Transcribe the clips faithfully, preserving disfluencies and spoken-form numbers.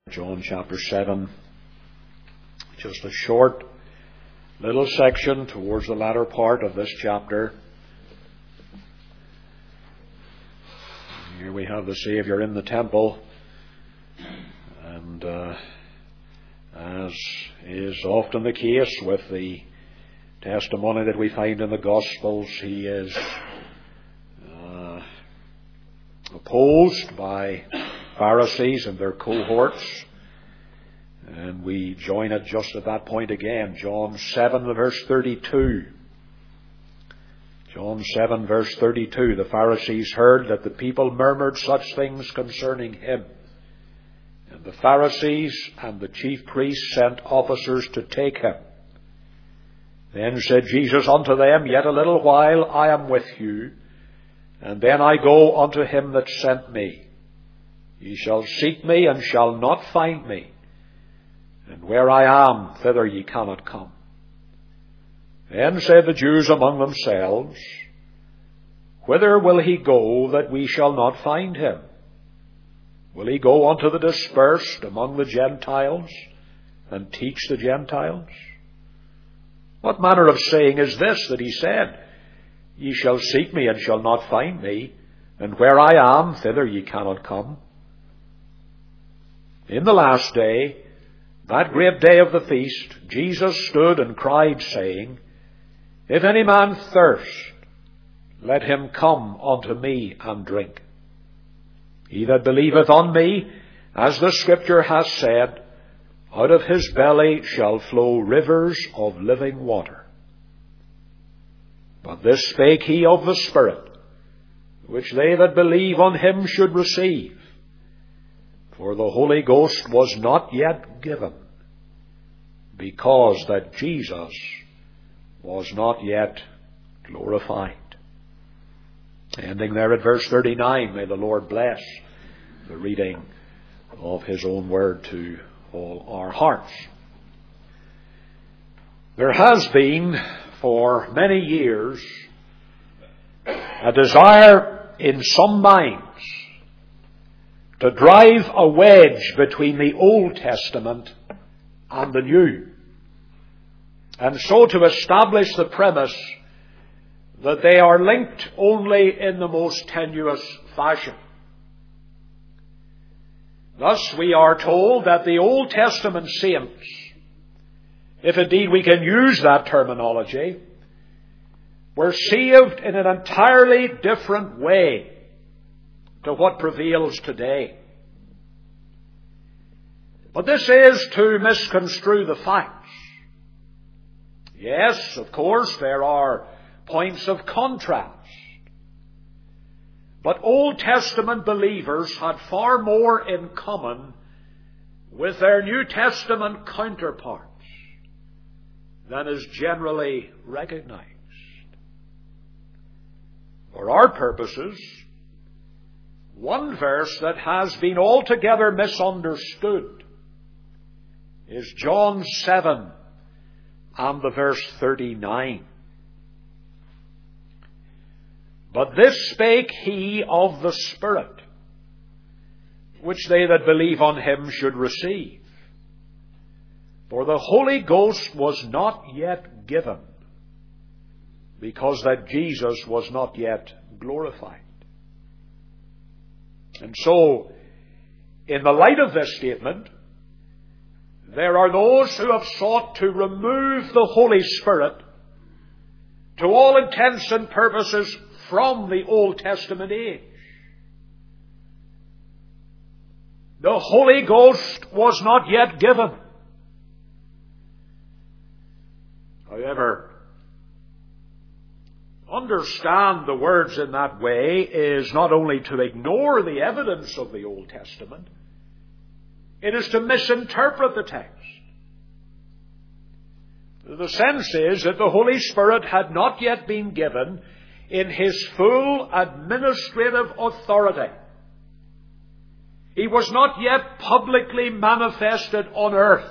John chapter seven, just a short little section towards the latter part of this chapter. Here we have the Saviour in the temple, and uh, as is often the case with the testimony that we find in the Gospels, he is uh, opposed by Pharisees and their cohorts, and we join it just at that point again. John seven verse thirty-two. John seven verse thirty-two. The Pharisees heard that the people murmured such things concerning him. And the Pharisees and the chief priests sent officers to take him. Then said Jesus unto them, Yet a little while I am with you, and then I go unto him that sent me. Ye shall seek me, and shall not find me. And where I am, thither ye cannot come. Then said the Jews among themselves, Whither will he go, that we shall not find him? Will he go unto the dispersed among the Gentiles, and teach the Gentiles? What manner of saying is this that he said, Ye shall seek me, and shall not find me, and where I am, thither ye cannot come? In the last day, that great day of the feast, Jesus stood and cried, saying, If any man thirst, let him come unto me and drink. He that believeth on me, as the Scripture hath said, out of his belly shall flow rivers of living water. But this spake he of the Spirit, which they that believe on him should receive. For the Holy Ghost was not yet given, because that Jesus was not yet glorified. Ending there at verse thirty-nine, may the Lord bless the reading of His own word to all our hearts. There has been for many years a desire in some minds to drive a wedge between the Old Testament and the New, and so to establish the premise that they are linked only in the most tenuous fashion. Thus we are told that the Old Testament saints, if indeed we can use that terminology, were saved in an entirely different way to what prevails today. But this is to misconstrue the facts. Yes, of course, there are points of contrast. But Old Testament believers had far more in common with their New Testament counterparts than is generally recognized. For our purposes, one verse that has been altogether misunderstood is John seven and the verse thirty-nine. But this spake he of the Spirit, which they that believe on him should receive. For the Holy Ghost was not yet given, because that Jesus was not yet glorified. And so, in the light of this statement, there are those who have sought to remove the Holy Spirit to all intents and purposes from the Old Testament age. The Holy Ghost was not yet given. However, understand the words in that way is not only to ignore the evidence of the Old Testament, it is to misinterpret the text. The sense is that the Holy Spirit had not yet been given in His full administrative authority. He was not yet publicly manifested on earth.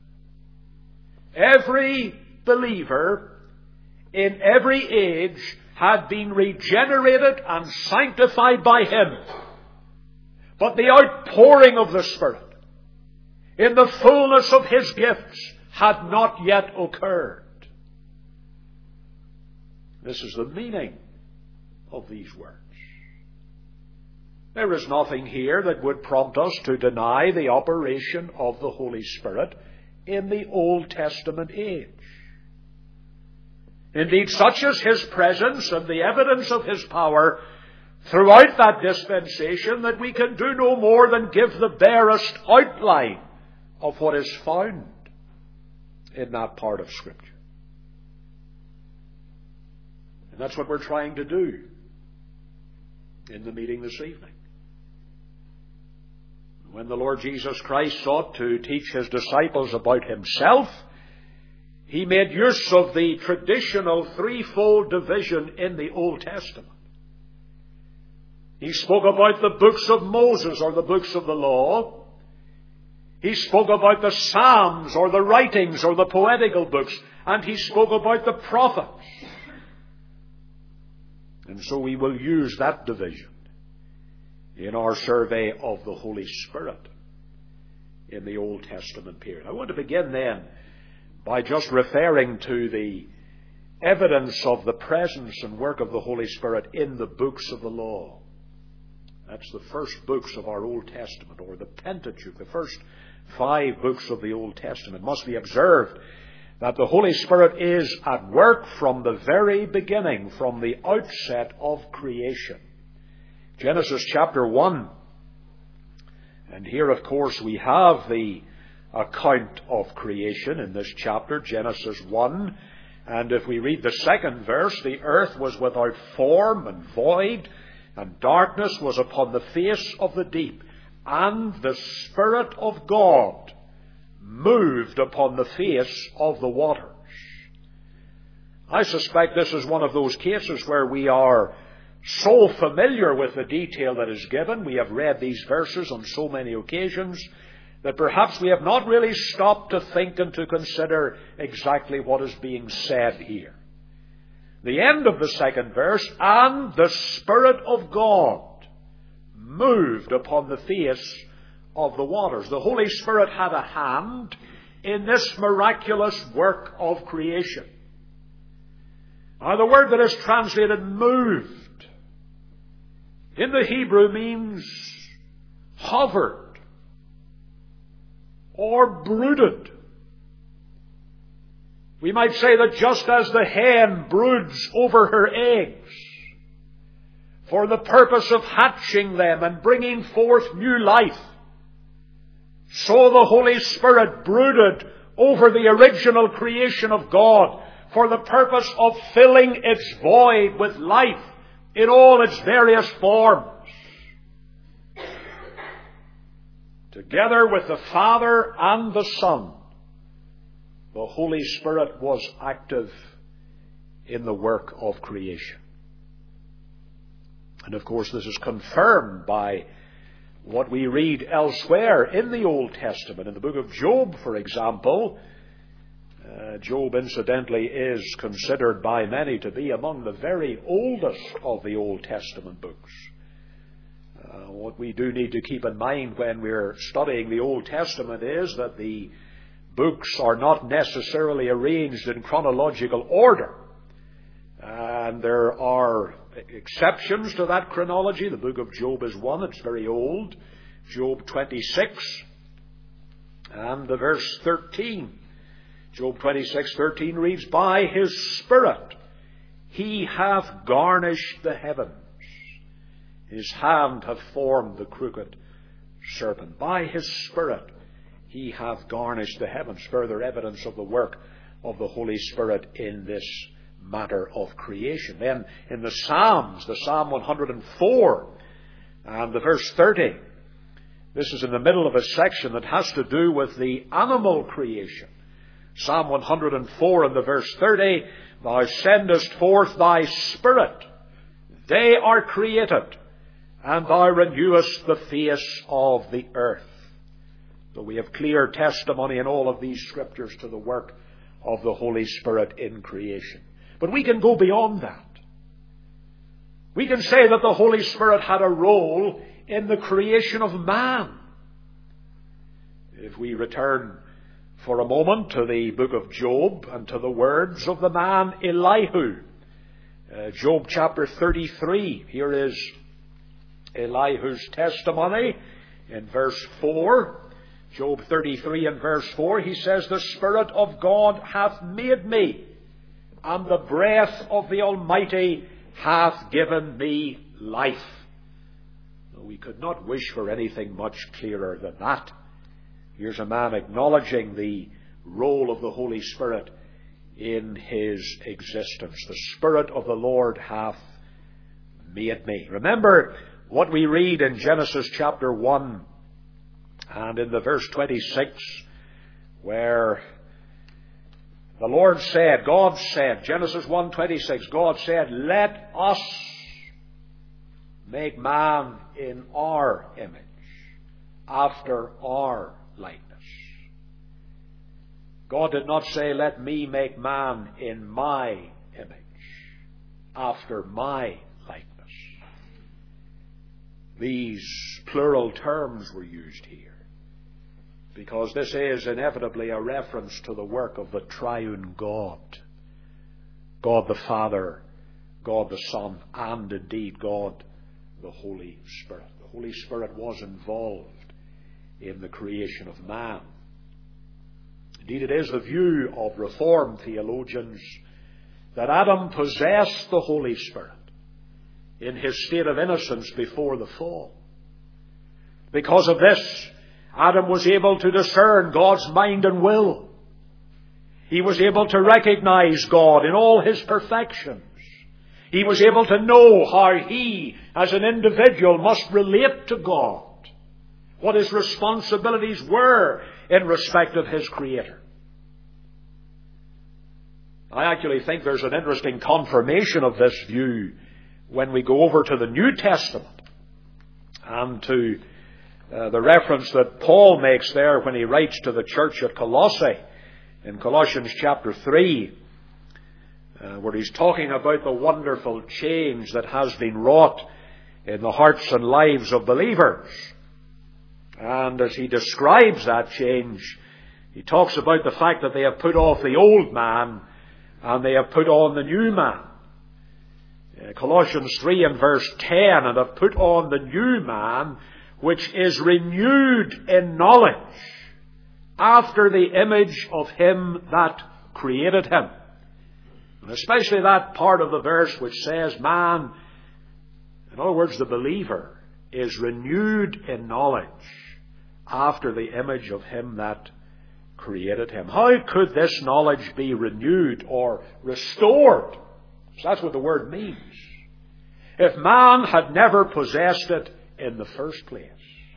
Every believer in every age had been regenerated and sanctified by Him. But the outpouring of the Spirit in the fullness of His gifts, had not yet occurred. This is the meaning of these words. There is nothing here that would prompt us to deny the operation of the Holy Spirit in the Old Testament age. Indeed, such is His presence and the evidence of His power throughout that dispensation that we can do no more than give the barest outline of what is found in that part of Scripture. And that's what we're trying to do in the meeting this evening. When the Lord Jesus Christ sought to teach His disciples about Himself, He made use of the traditional threefold division in the Old Testament. He spoke about the books of Moses, or the books of the law. He spoke about the Psalms, or the writings, or the poetical books. And He spoke about the prophets. And so we will use that division in our survey of the Holy Spirit in the Old Testament period. I want to begin then by just referring to the evidence of the presence and work of the Holy Spirit in the books of the law. That's the first books of our Old Testament, or the Pentateuch, the first five books of the Old Testament. It must be observed that the Holy Spirit is at work from the very beginning, from the outset of creation. Genesis chapter one. And here, of course, we have the account of creation in this chapter, Genesis one. And if we read the second verse, the earth was without form and void, and darkness was upon the face of the deep, and the Spirit of God moved upon the face of the waters. I suspect this is one of those cases where we are so familiar with the detail that is given, we have read these verses on so many occasions, that perhaps we have not really stopped to think and to consider exactly what is being said here. The end of the second verse, and the Spirit of God moved upon the face of the waters. The Holy Spirit had a hand in this miraculous work of creation. Now, the word that is translated moved in the Hebrew means hovered or brooded. We might say that just as the hen broods over her eggs for the purpose of hatching them and bringing forth new life, so the Holy Spirit brooded over the original creation of God for the purpose of filling its void with life in all its various forms. Together with the Father and the Son, the Holy Spirit was active in the work of creation. And of course, this is confirmed by what we read elsewhere in the Old Testament. In the book of Job, for example, uh, Job incidentally is considered by many to be among the very oldest of the Old Testament books. Uh, what we do need to keep in mind when we're studying the Old Testament is that the books are not necessarily arranged in chronological order. And there are exceptions to that chronology. The book of Job is one. It's very old. Job twenty-six and the verse thirteen. Job twenty-six thirteen reads, "By His Spirit He hath garnished the heavens. His hand hath formed the crooked serpent." By His Spirit He hath garnished the heavens. Further evidence of the work of the Holy Spirit in this matter of creation. Then in the Psalms, the Psalm one hundred four and the verse thirty, this is in the middle of a section that has to do with the animal creation. Psalm one hundred four and the verse thirty, "Thou sendest forth Thy Spirit, they are created, and Thou renewest the face of the earth." So we have clear testimony in all of these scriptures to the work of the Holy Spirit in creation. But we can go beyond that. We can say that the Holy Spirit had a role in the creation of man. If we return for a moment to the book of Job and to the words of the man Elihu, uh, Job chapter thirty-three, here is Elihu's testimony in verse four. Job thirty-three and verse four, he says, "The Spirit of God hath made me, and the breath of the Almighty hath given me life." We could not wish for anything much clearer than that. Here's a man acknowledging the role of the Holy Spirit in his existence. The Spirit of the Lord hath made me. Remember what we read in Genesis chapter one and in the verse twenty-six, where the Lord said, God said, Genesis one twenty-six, God said, "Let us make man in our image, after our likeness." God did not say, "Let me make man in my image, after my likeness." These plural terms were used here, because this is inevitably a reference to the work of the triune God. God the Father, God the Son, and indeed God the Holy Spirit. The Holy Spirit was involved in the creation of man. Indeed, it is the view of Reformed theologians that Adam possessed the Holy Spirit in his state of innocence before the fall. Because of this, Adam was able to discern God's mind and will. He was able to recognize God in all his perfections. He was able to know how he, as an individual, must relate to God, what his responsibilities were in respect of his Creator. I actually think there's an interesting confirmation of this view when we go over to the New Testament and to uh, the reference that Paul makes there when he writes to the church at Colossae in Colossians chapter three. Uh, where he's talking about the wonderful change that has been wrought in the hearts and lives of believers. And as he describes that change, he talks about the fact that they have put off the old man and they have put on the new man. Uh, Colossians three and verse ten, "And have put on the new man, which is renewed in knowledge, after the image of him that created him." And especially that part of the verse which says man, in other words, the believer, is renewed in knowledge after the image of him that created him. How could this knowledge be renewed or restored? So that's what the word means. If man had never possessed it in the first place.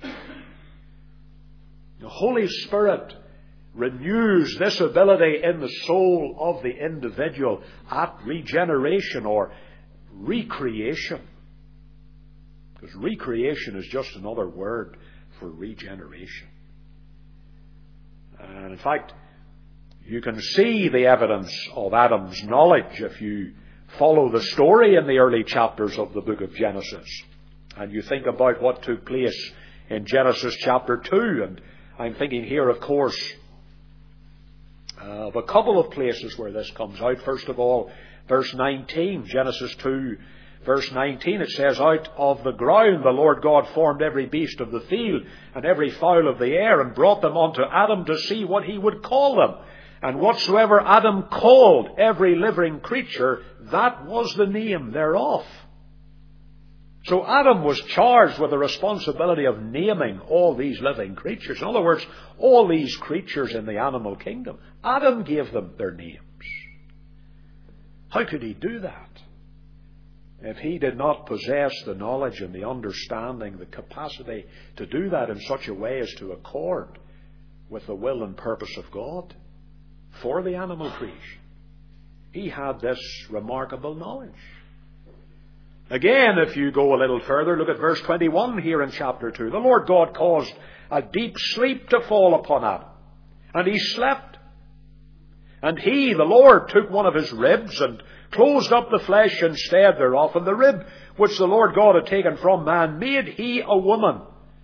The Holy Spirit renews this ability in the soul of the individual at regeneration or recreation. Because recreation is just another word for regeneration. And in fact, you can see the evidence of Adam's knowledge if you follow the story in the early chapters of the book of Genesis. And you think about what took place in Genesis chapter two. And I'm thinking here, of course, Uh, of a couple of places where this comes out. First of all, verse nineteen, Genesis two, verse nineteen, it says, "Out of the ground the Lord God formed every beast of the field and every fowl of the air, and brought them unto Adam to see what he would call them. And whatsoever Adam called every living creature, that was the name thereof." So Adam was charged with the responsibility of naming all these living creatures. In other words, all these creatures in the animal kingdom. Adam gave them their names. How could he do that if he did not possess the knowledge and the understanding, the capacity to do that in such a way as to accord with the will and purpose of God for the animal creation? He had this remarkable knowledge. Again, if you go a little further, look at verse twenty-one here in chapter two. "The Lord God caused a deep sleep to fall upon Adam, and he slept. And he, the Lord, took one of his ribs and closed up the flesh instead thereof, and the rib which the Lord God had taken from man made he a woman,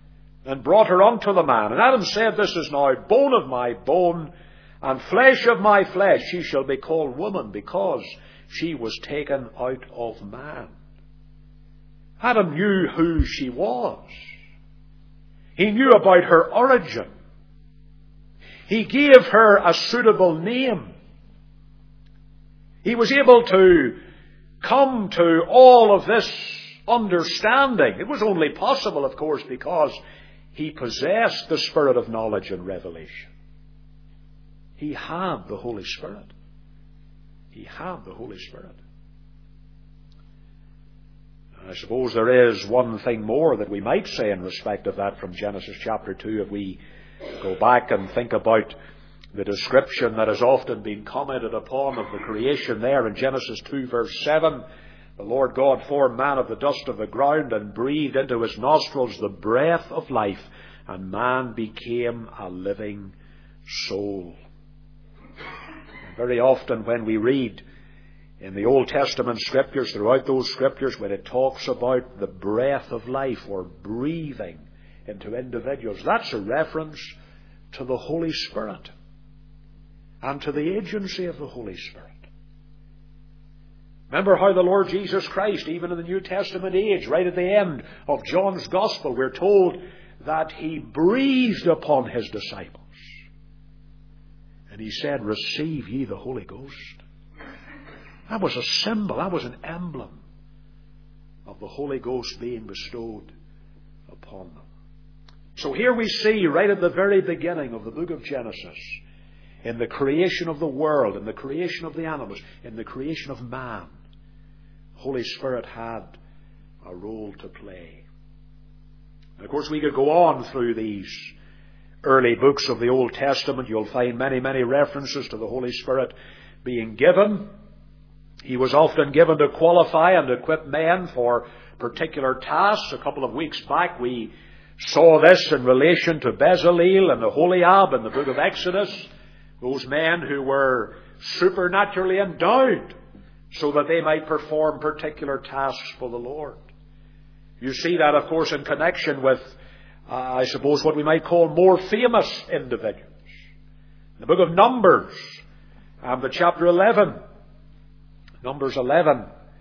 and brought her unto the man. And Adam said, This is now bone of my bone, and flesh of my flesh. She shall be called woman, because she was taken out of man. Adam knew who she was. He knew about her origin. He gave her a suitable name. He was able to come to all of this understanding. It was only possible, of course, because he possessed the spirit of knowledge and revelation. He had the Holy Spirit. He had the Holy Spirit. I suppose there is one thing more that we might say in respect of that from Genesis chapter two, if we go back and think about the description that has often been commented upon of the creation there in Genesis two verse seven. The Lord God formed man of the dust of the ground and breathed into his nostrils the breath of life, and man became a living soul. And very often when we read in the Old Testament Scriptures, throughout those Scriptures, when it talks about the breath of life or breathing into individuals, that's a reference to the Holy Spirit and to the agency of the Holy Spirit. Remember how the Lord Jesus Christ, even in the New Testament age, right at the end of John's Gospel, we're told that He breathed upon His disciples. And He said, Receive ye the Holy Ghost. That was a symbol, that was an emblem of the Holy Ghost being bestowed upon them. So here we see, right at the very beginning of the book of Genesis, in the creation of the world, in the creation of the animals, in the creation of man, the Holy Spirit had a role to play. And of course, we could go on through these early books of the Old Testament. You'll find many, many references to the Holy Spirit being given. He was often given to qualify and equip men for particular tasks. A couple of weeks back we saw this in relation to Bezalel and Aholiab in the book of Exodus. Those men who were supernaturally endowed so that they might perform particular tasks for the Lord. You see that, of course, in connection with, uh, I suppose, what we might call more famous individuals. In the book of Numbers, and the chapter eleven, Numbers eleven.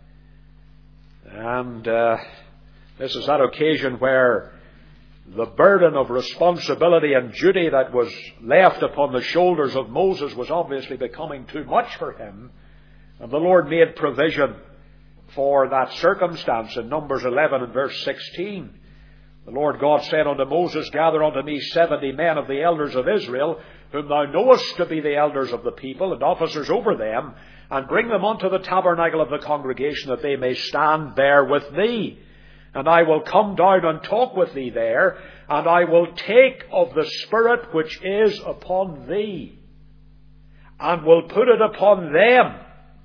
And uh, this is that occasion where the burden of responsibility and duty that was left upon the shoulders of Moses was obviously becoming too much for him. And the Lord made provision for that circumstance in Numbers eleven and verse sixteen. The Lord God said unto Moses, Gather unto me seventy men of the elders of Israel, whom thou knowest to be the elders of the people, and officers over them, and bring them unto the tabernacle of the congregation, that they may stand there with thee. And I will come down and talk with thee there, and I will take of the Spirit which is upon thee, and will put it upon them,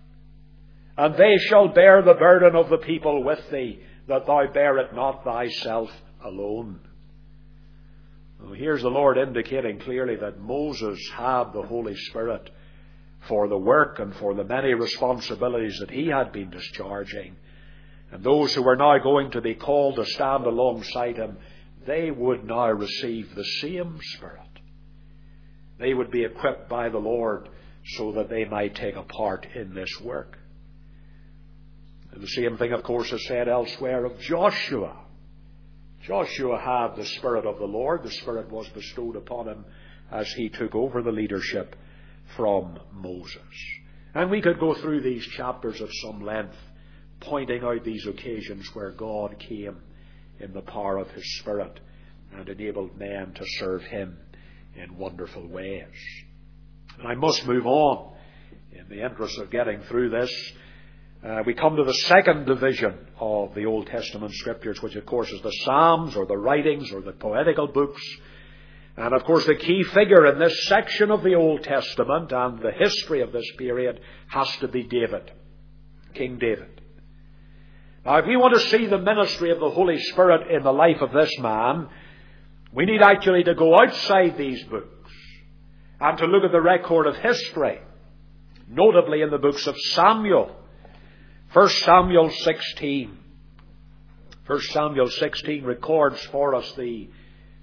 and they shall bear the burden of the people with thee, that thou bear it not thyself alone. Well, here's the Lord indicating clearly that Moses had the Holy Spirit for the work and for the many responsibilities that he had been discharging. And those who were now going to be called to stand alongside him, they would now receive the same Spirit. They would be equipped by the Lord so that they might take a part in this work. And the same thing, of course, is said elsewhere of Joshua. Joshua had the Spirit of the Lord. The Spirit was bestowed upon him as he took over the leadership from Moses. And we could go through these chapters of some length, pointing out these occasions where God came in the power of His Spirit and enabled men to serve Him in wonderful ways. And I must move on in the interest of getting through this. Uh, we come to the second division of the Old Testament Scriptures, which of course is the Psalms or the writings or the poetical books. And of course the key figure in this section of the Old Testament and the history of this period has to be David, King David. Now, if we want to see the ministry of the Holy Spirit in the life of this man, we need actually to go outside these books and to look at the record of history, notably in the books of Samuel. First Samuel sixteen. First Samuel sixteen records for us the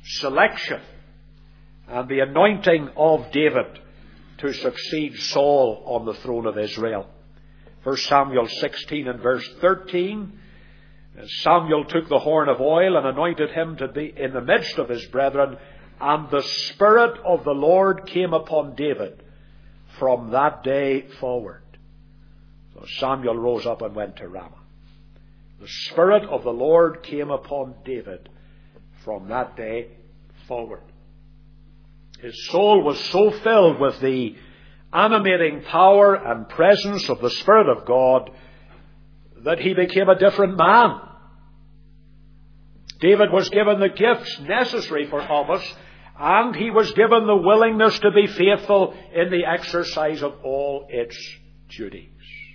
selection and the anointing of David to succeed Saul on the throne of Israel. First Samuel sixteen and verse thirteen, Samuel took the horn of oil and anointed him to be in the midst of his brethren, and the Spirit of the Lord came upon David from that day forward. So Samuel rose up and went to Ramah. The Spirit of the Lord came upon David from that day forward. His soul was so filled with the animating power and presence of the Spirit of God that he became a different man. David was given the gifts necessary for office, and he was given the willingness to be faithful in the exercise of all its duties.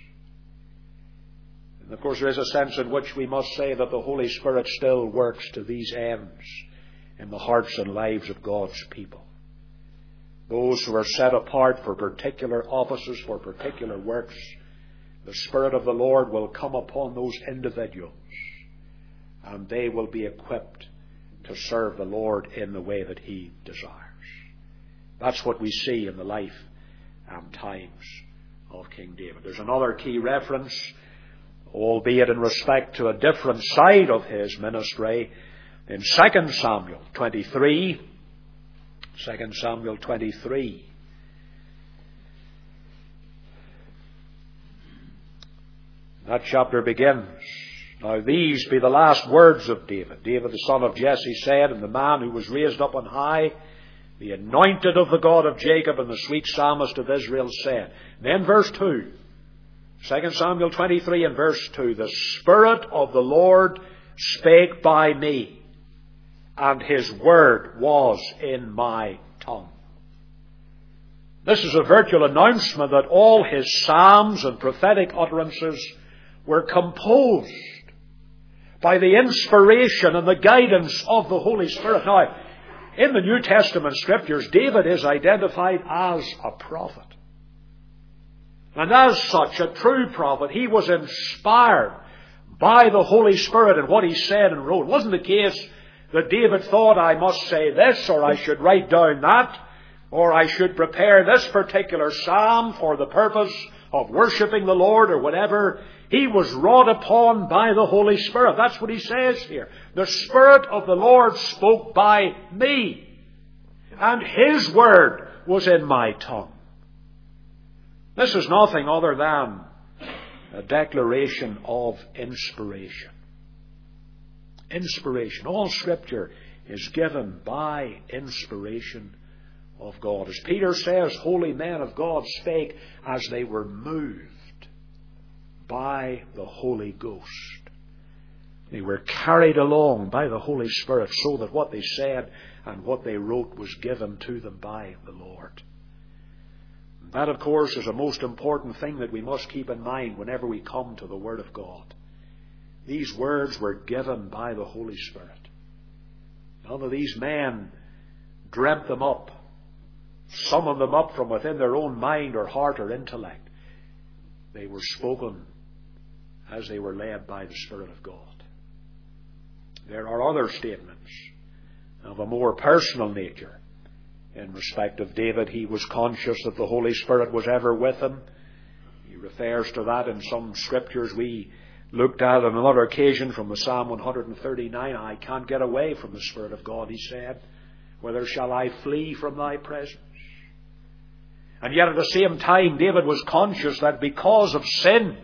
And of course, there is a sense in which we must say that the Holy Spirit still works to these ends in the hearts and lives of God's people. Those who are set apart for particular offices, for particular works, the Spirit of the Lord will come upon those individuals, and they will be equipped to serve the Lord in the way that He desires. That's what we see in the life and times of King David. There's another key reference, albeit in respect to a different side of his ministry, in Second Samuel twenty-three. Second Samuel twenty-three. That chapter begins, "Now these be the last words of David. David the son of Jesse said, and the man who was raised up on high, the anointed of the God of Jacob, and the sweet psalmist of Israel said." And then verse two. Second Samuel twenty-three and verse two. "The Spirit of the Lord spake by me, and His word was in my tongue." This is a virtual announcement that all his psalms and prophetic utterances were composed by the inspiration and the guidance of the Holy Spirit. Now, in the New Testament Scriptures, David is identified as a prophet. And as such, a true prophet, he was inspired by the Holy Spirit in what he said and wrote. It wasn't the case that David thought, I must say this, or I should write down that, or I should prepare this particular psalm for the purpose of worshipping the Lord, or whatever. He was wrought upon by the Holy Spirit. That's what he says here. "The Spirit of the Lord spoke by me, and His word was in my tongue." This is nothing other than a declaration of inspiration. Inspiration. All Scripture is given by inspiration of God. As Peter says, holy men of God spake as they were moved by the Holy Ghost. They were carried along by the Holy Spirit, so that what they said and what they wrote was given to them by the Lord. That, of course, is a most important thing that we must keep in mind whenever we come to the Word of God. These words were given by the Holy Spirit. None of these men dreamt them up, summoned them up from within their own mind or heart or intellect. They were spoken as they were led by the Spirit of God. There are other statements of a more personal nature. In respect of David, he was conscious that the Holy Spirit was ever with him. He refers to that in some Scriptures we looked at on another occasion from the Psalm one thirty-nine. "I can't get away from the Spirit of God," he said. "Whither shall I flee from Thy presence?" And yet at the same time, David was conscious that because of sin,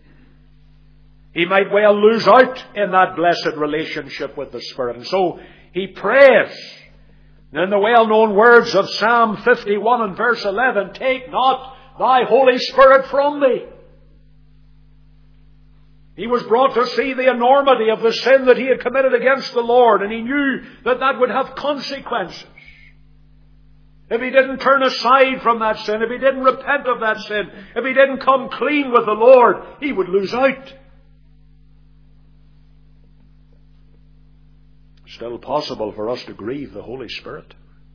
he might well lose out in that blessed relationship with the Spirit. And so he prays in the well-known words of Psalm fifty-one and verse eleven, "Take not Thy Holy Spirit from me." He was brought to see the enormity of the sin that he had committed against the Lord, and he knew that that would have consequences. If he didn't turn aside from that sin, if he didn't repent of that sin, if he didn't come clean with the Lord, he would lose out. Still possible for us to grieve the Holy Spirit.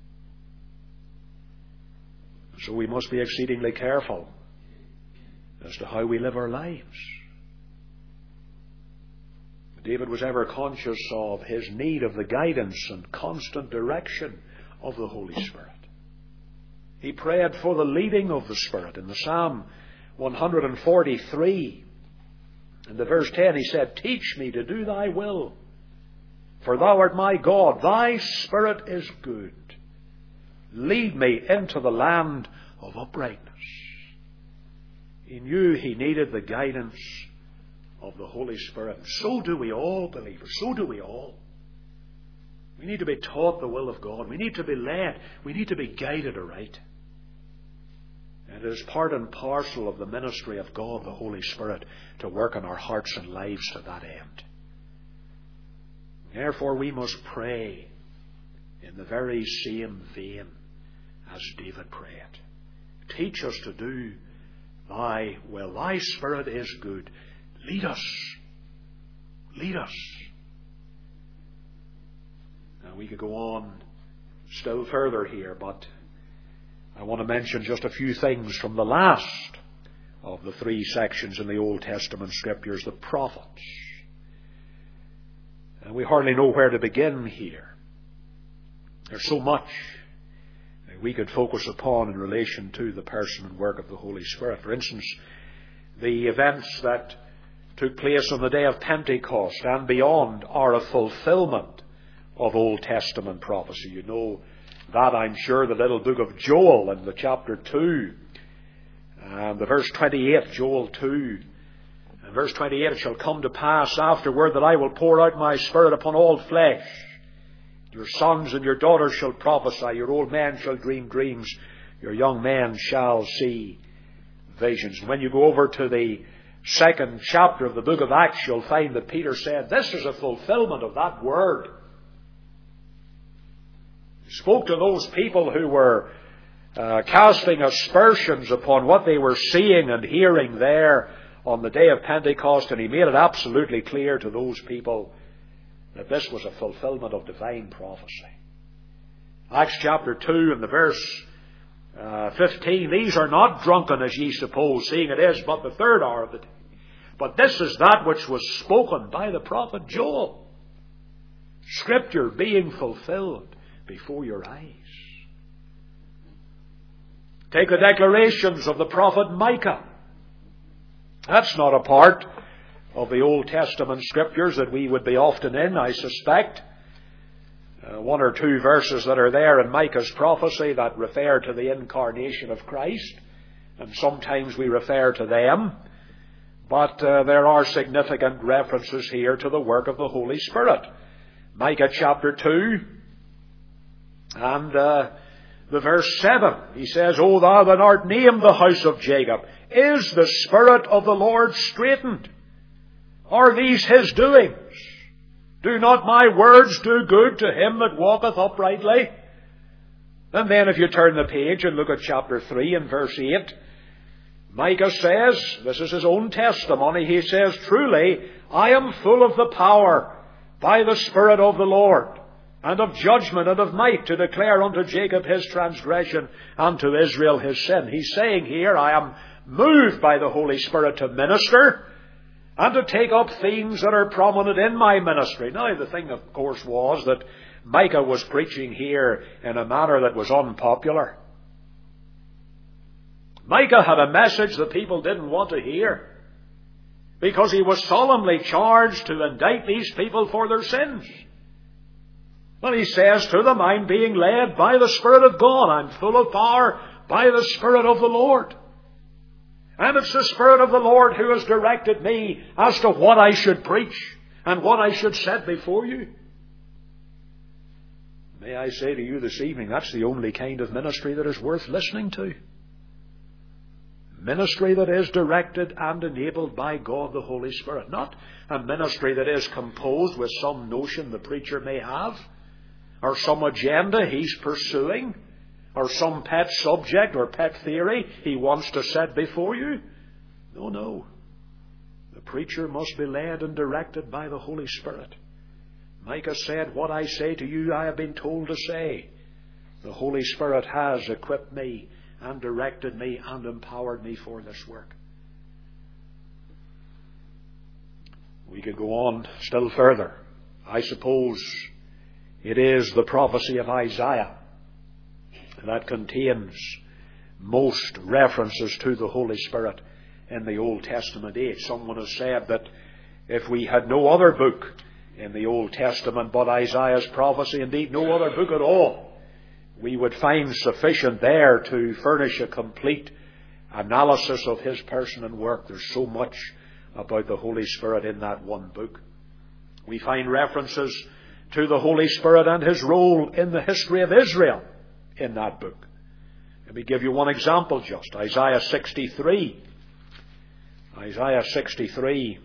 So we must be exceedingly careful as to how we live our lives. David was ever conscious of his need of the guidance and constant direction of the Holy Spirit. He prayed for the leading of the Spirit. In the Psalm one forty-three, in the verse ten, he said, "Teach me to do thy will, for thou art my God. Thy Spirit is good. Lead me into the land of uprightness." He knew he needed the guidance of the Holy Spirit. So do we all, believers. So do we all. We need to be taught the will of God. We need to be led. We need to be guided aright. And it is part and parcel of the ministry of God, the Holy Spirit, to work in our hearts and lives to that end. Therefore, we must pray in the very same vein as David prayed. Teach us to do thy will. Thy Spirit is good. Lead us. Lead us. Now, we could go on still further here, but I want to mention just a few things from the last of the three sections in the Old Testament Scriptures, the prophets. And we hardly know where to begin here. There's so much that we could focus upon in relation to the person and work of the Holy Spirit. For instance, the events that took place on the day of Pentecost and beyond are a fulfillment of Old Testament prophecy. You know that, I'm sure, the little book of Joel in the chapter two and the verse twenty-eight, Joel two and verse twenty-eight, "It shall come to pass afterward that I will pour out my Spirit upon all flesh. Your sons and your daughters shall prophesy, your old men shall dream dreams, your young men shall see visions." And when you go over to the second chapter of the book of Acts, you'll find that Peter said, this is a fulfillment of that word. He spoke to those people who were uh, casting aspersions upon what they were seeing and hearing there on the day of Pentecost, and he made it absolutely clear to those people that this was a fulfillment of divine prophecy. Acts chapter two and the verse uh, fifteen, "These are not drunken as ye suppose, seeing it is but the third hour of the day. But this is that which was spoken by the prophet Joel. Scripture being fulfilled before your eyes." Take the declarations of the prophet Micah. That's not a part of the Old Testament Scriptures that we would be often in, I suspect. Uh, one or two verses that are there in Micah's prophecy that refer to the incarnation of Christ, and sometimes we refer to them. But uh, there are significant references here to the work of the Holy Spirit. Micah chapter two and uh, the verse seven. He says, "O thou that art named the house of Jacob, is the Spirit of the Lord straitened? Are these his doings? Do not my words do good to him that walketh uprightly?" And then if you turn the page and look at chapter three and verse eight, Micah says, this is his own testimony, he says, "Truly, I am full of the power by the Spirit of the Lord, and of judgment and of might, to declare unto Jacob his transgression, and to Israel his sin." He's saying here, I am moved by the Holy Spirit to minister and to take up themes that are prominent in my ministry. Now, the thing, of course, was that Micah was preaching here in a manner that was unpopular. Micah had a message that people didn't want to hear, because he was solemnly charged to indict these people for their sins. Well, he says to them, I'm being led by the Spirit of God. I'm full of power by the Spirit of the Lord. And it's the Spirit of the Lord who has directed me as to what I should preach and what I should set before you. May I say to you this evening, that's the only kind of ministry that is worth listening to. Ministry that is directed and enabled by God the Holy Spirit. Not a ministry that is composed with some notion the preacher may have, or some agenda he's pursuing, or some pet subject or pet theory he wants to set before you. No, no. The preacher must be led and directed by the Holy Spirit. Micah said, what I say to you I have been told to say. The Holy Spirit has equipped me and directed me and empowered me for this work. We could go on still further. I suppose it is the prophecy of Isaiah that contains most references to the Holy Spirit in the Old Testament age. Someone has said that if we had no other book in the Old Testament but Isaiah's prophecy, indeed no other book at all, we would find sufficient there to furnish a complete analysis of his person and work. There's so much about the Holy Spirit in that one book. We find references to the Holy Spirit and his role in the history of Israel in that book. Let me give you one example just. Isaiah sixty-three. Isaiah sixty-three.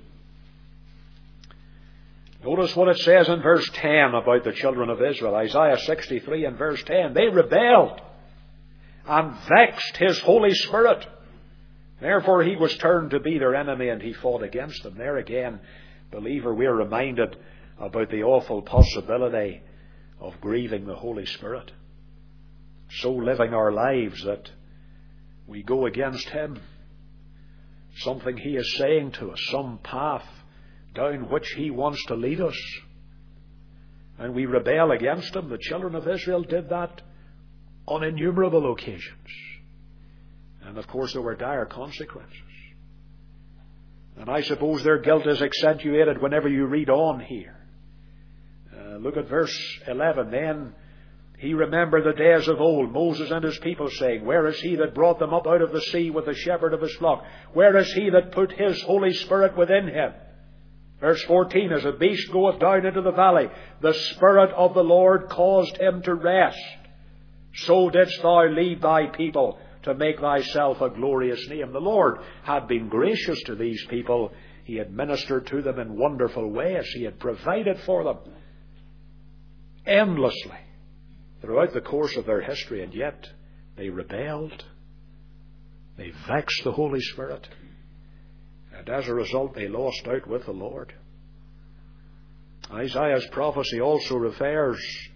Notice what it says in verse ten about the children of Israel. Isaiah sixty-three and verse ten. They rebelled and vexed his Holy Spirit. Therefore he was turned to be their enemy and he fought against them. There again, believer, we are reminded about the awful possibility of grieving the Holy Spirit. So living our lives that we go against him. Something he is saying to us, some path down which he wants to lead us. And we rebel against him. The children of Israel did that on innumerable occasions. And of course there were dire consequences. And I suppose their guilt is accentuated whenever you read on here. Uh, look at verse eleven. Then he remembered the days of old, Moses and his people, saying, Where is he that brought them up out of the sea with the shepherd of his flock? Where is he that put his Holy Spirit within him? Verse fourteen, As a beast goeth down into the valley, the Spirit of the Lord caused him to rest. So didst thou lead thy people to make thyself a glorious name. The Lord had been gracious to these people. He had ministered to them in wonderful ways. He had provided for them endlessly throughout the course of their history, and yet they rebelled. They vexed the Holy Spirit. And as a result, they lost out with the Lord. Isaiah's prophecy also refers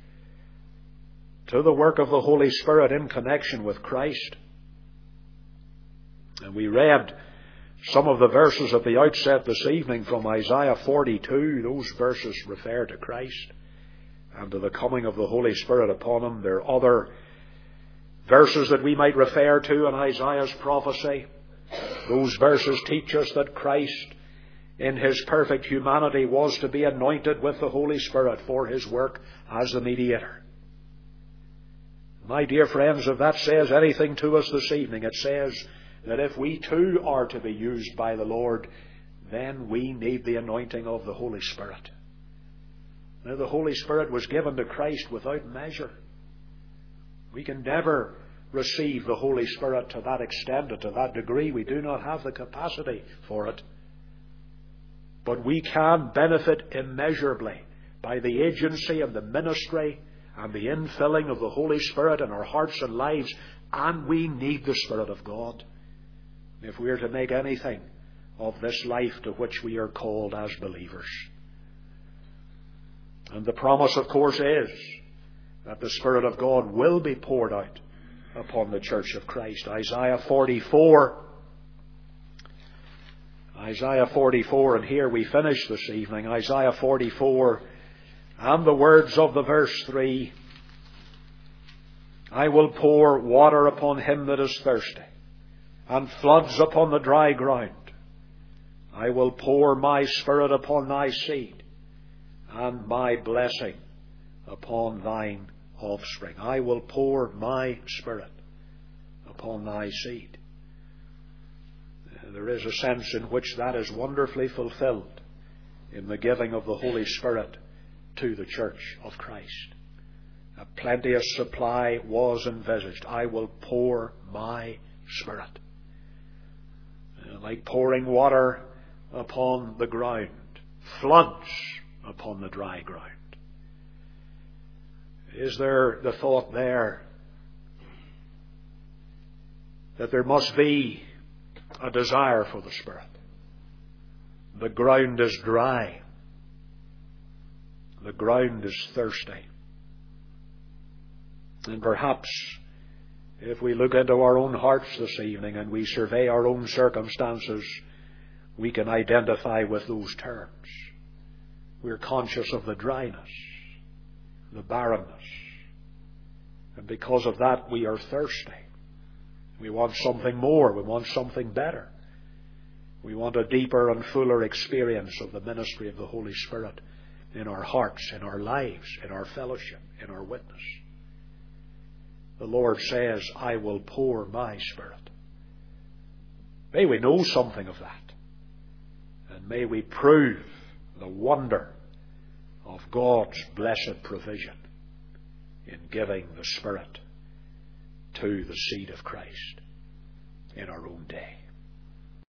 to the work of the Holy Spirit in connection with Christ. And we read some of the verses at the outset this evening from Isaiah forty-two. Those verses refer to Christ and to the coming of the Holy Spirit upon him. There are other verses that we might refer to in Isaiah's prophecy. Those verses teach us that Christ, in his perfect humanity, was to be anointed with the Holy Spirit for his work as the mediator. My dear friends, if that says anything to us this evening, it says that if we too are to be used by the Lord, then we need the anointing of the Holy Spirit. Now, the Holy Spirit was given to Christ without measure. We can never receive the Holy Spirit to that extent and to that degree. We do not have the capacity for it. But we can benefit immeasurably by the agency and the ministry and the infilling of the Holy Spirit in our hearts and lives. And we need the Spirit of God if we are to make anything of this life to which we are called as believers. And the promise, of course, is that the Spirit of God will be poured out upon the church of Christ. Isaiah forty-four. Isaiah forty-four, and here we finish this evening. Isaiah forty-four, and the words of the verse three. I will pour water upon him that is thirsty, and floods upon the dry ground. I will pour my Spirit upon thy seed, and my blessing upon thine offspring. I will pour my Spirit upon thy seed. There is a sense in which that is wonderfully fulfilled in the giving of the Holy Spirit to the church of Christ. A plenteous supply was envisaged. I will pour my Spirit. Like pouring water upon the ground, floods upon the dry ground. Is there the thought there that there must be a desire for the Spirit? The ground is dry. The ground is thirsty. And perhaps if we look into our own hearts this evening and we survey our own circumstances, we can identify with those terms. We're conscious of the dryness, the barrenness. And because of that, we are thirsty. We want something more. We want something better. We want a deeper and fuller experience of the ministry of the Holy Spirit in our hearts, in our lives, in our fellowship, in our witness. The Lord says, I will pour my Spirit. May we know something of that. And may we prove the wonder of God's blessed provision in giving the Spirit to the seed of Christ in our own day.